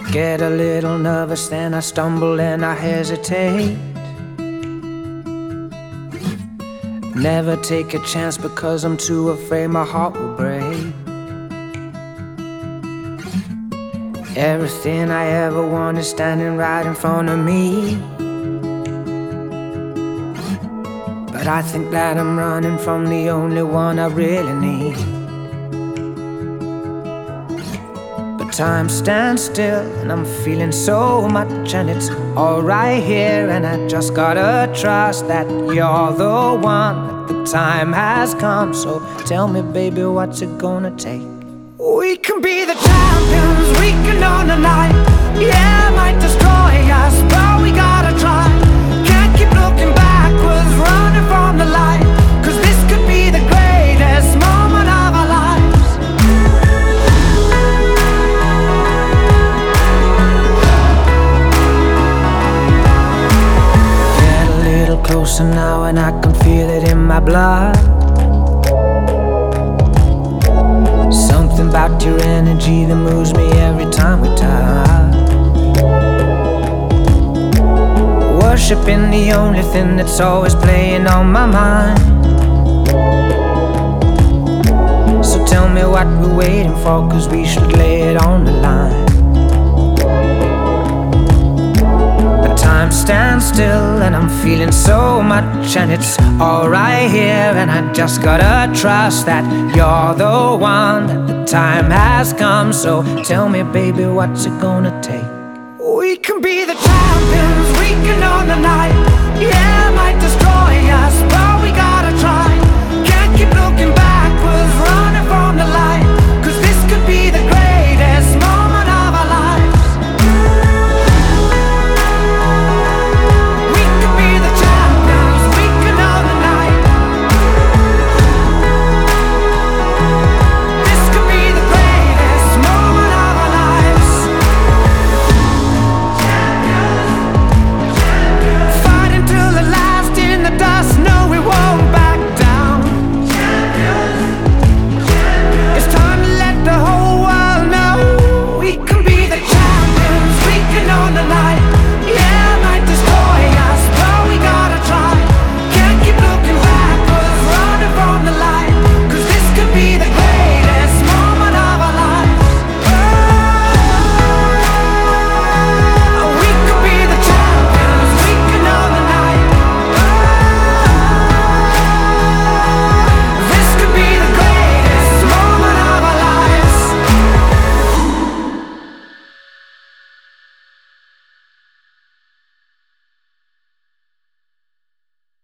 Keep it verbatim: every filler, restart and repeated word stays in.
Get a little nervous, then I stumble and I hesitate. Never take a chance because I'm too afraid my heart will break. Everything I ever want is standing right in front of me, but I think that I'm running from the only one I really need. But time stands still and I'm feeling so much, and it's all right here, and I just gotta trust that you're the one, that the time has come. So tell me, baby, what's it gonna take? We can be the champions, we can own the night. Yeah, it might destroy us, but we gotta try. Can't keep looking backwards, running from the light, 'cause this could be the greatest moment of our lives. Get a little closer now and I can feel it in my blood. Something about your energy that moves me every time we touch. Worshiping the only thing that's always playing on my mind. So tell me what we're waiting for, 'cause we should lay it on the line. But time stands still and I'm feeling so much, and it's all right here, and I just gotta trust that you're the one, that the time has come. So tell me, baby, what's it gonna take? We can be the champions, we can own the night. Yeah, it might destroy